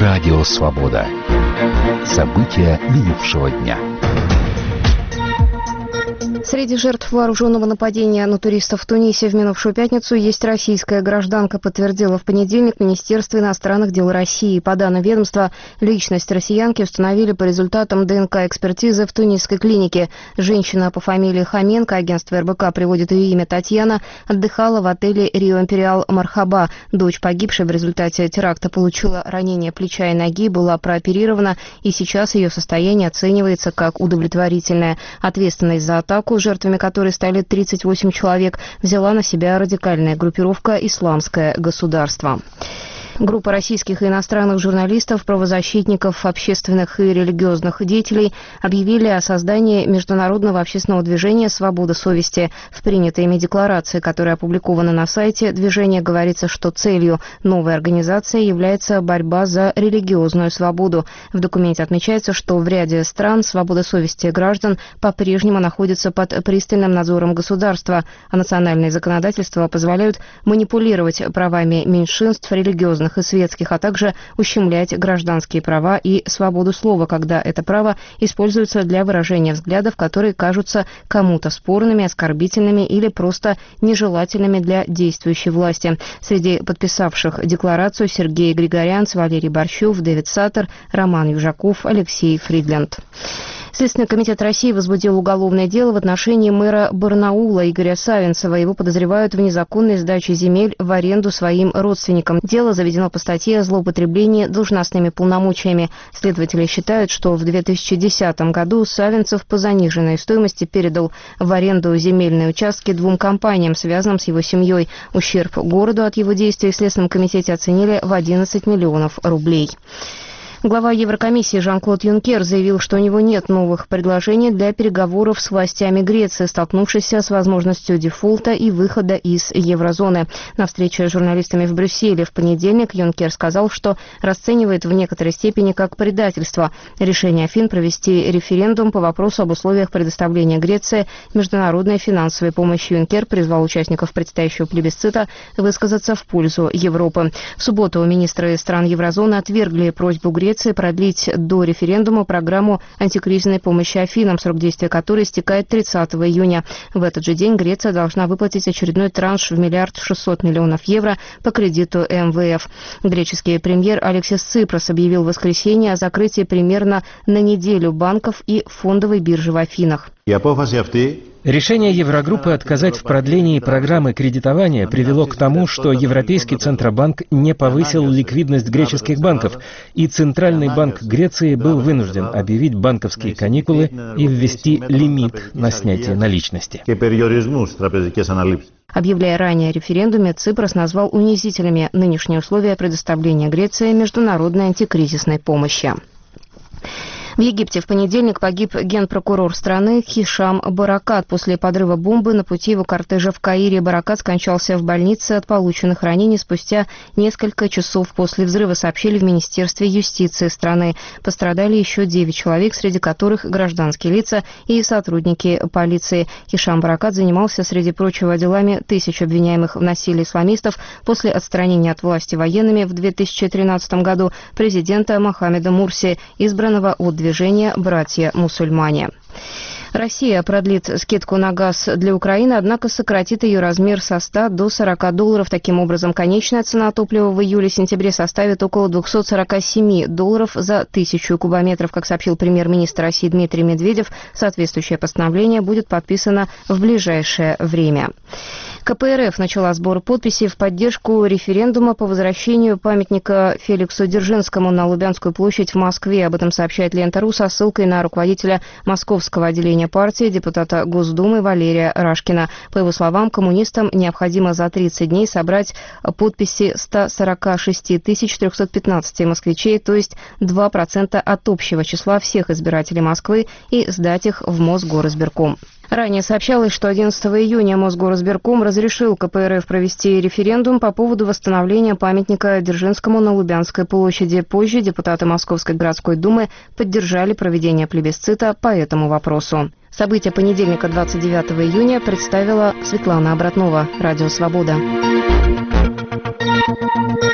Радио «Свобода». События минувшего дня. Среди жертв вооруженного нападения на туристов в Тунисе в минувшую пятницу есть российская гражданка, подтвердила в понедельник Министерство иностранных дел России. По данным ведомства, личность россиянки установили по результатам ДНК-экспертизы в тунисской клинике. Женщина по фамилии Хоменко, агентство РБК приводит ее имя Татьяна, отдыхала в отеле «Рио Империал Мархаба». Дочь погибшей в результате теракта получила ранение плеча и ноги, была прооперирована, и сейчас ее состояние оценивается как удовлетворительное. Ответственность за атаку, жертвами которой стали 38 человек, взяла на себя радикальная группировка «Исламское государство». Группа российских и иностранных журналистов, правозащитников, общественных и религиозных деятелей объявили о создании международного общественного движения «Свобода совести». В принятой ими декларации, которая опубликована на сайте движения, говорится, что целью новой организации является борьба за религиозную свободу. В документе отмечается, что в ряде стран свобода совести граждан по-прежнему находится под пристальным надзором государства, а национальные законодательства позволяют манипулировать правами меньшинств, религиозных и светских, а также ущемлять гражданские права и свободу слова, когда это право используется для выражения взглядов, которые кажутся кому-то спорными, оскорбительными или просто нежелательными для действующей власти. Среди подписавших декларацию Сергей Григорянц, Валерий Борщев, Дэвид Саттер, Роман Южаков, Алексей Фридленд. Следственный комитет России возбудил уголовное дело в отношении мэра Барнаула Игоря Савинцева. Его подозревают в незаконной сдаче земель в аренду своим родственникам. Дело заведено по статье о злоупотреблении должностными полномочиями. Следователи считают, что в 2010 году Савинцев по заниженной стоимости передал в аренду земельные участки двум компаниям, связанным с его семьей. Ущерб городу от его действий в Следственном комитете оценили в 11 миллионов рублей. Глава Еврокомиссии Жан-Клод Юнкер заявил, что у него нет новых предложений для переговоров с властями Греции, столкнувшейся с возможностью дефолта и выхода из еврозоны. На встрече с журналистами в Брюсселе в понедельник Юнкер сказал, что расценивает в некоторой степени как предательство решение Афин провести референдум по вопросу об условиях предоставления Греции международной финансовой помощи. Юнкер призвал участников предстоящего плебисцита высказаться в пользу Европы. В субботу министры стран еврозоны отвергли просьбу Греции продлить до референдума программу антикризисной помощи Афинам, срок действия которой истекает 30 июня. В этот же день Греция должна выплатить очередной транш в 1 600 000 000 евро по кредиту МВФ. Греческий премьер Алексис Ципрос объявил в воскресенье о закрытии примерно на неделю банков и фондовой биржи в Афинах. Решение Еврогруппы отказать в продлении программы кредитования привело к тому, что Европейский Центробанк не повысил ликвидность греческих банков, и Центральный банк Греции был вынужден объявить банковские каникулы и ввести лимит на снятие наличности. Объявляя ранее о референдуме, Ципрос назвал унизительными нынешние условия предоставления Греции международной антикризисной помощи. В Египте в понедельник погиб генпрокурор страны Хишам Баракат. После подрыва бомбы на пути его кортежа в Каире Баракат скончался в больнице от полученных ранений спустя несколько часов после взрыва, сообщили в Министерстве юстиции страны. Пострадали еще 9 человек, среди которых гражданские лица и сотрудники полиции. Хишам Баракат занимался, среди прочего, делами тысяч обвиняемых в насилии исламистов после отстранения от власти военными в 2013 году президента Мохаммеда Мурси, избранного от движения «Братья-мусульмане». Россия продлит скидку на газ для Украины, однако сократит ее размер со $100 до $40. Таким образом, конечная цена топлива в июле-сентябре составит около $247 за 1000 кубометров. Как сообщил премьер-министр России Дмитрий Медведев, соответствующее постановление будет подписано в ближайшее время. КПРФ начала сбор подписей в поддержку референдума по возвращению памятника Феликсу Дзержинскому на Лубянскую площадь в Москве. Об этом сообщает Лента.ру со ссылкой на руководителя московского отделения партии, депутата Госдумы Валерия Рашкина. По его словам, коммунистам необходимо за 30 дней собрать подписи 146 315 москвичей, то есть 2% от общего числа всех избирателей Москвы, и сдать их в Мосгоризбирком. Ранее сообщалось, что 11 июня Мосгоризбирком разрешил КПРФ провести референдум по поводу восстановления памятника Дзержинскому на Лубянской площади. Позже депутаты Московской городской думы поддержали проведение плебисцита по этому вопросу. События понедельника 29 июня представила Светлана Обратнова, Радио «Свобода».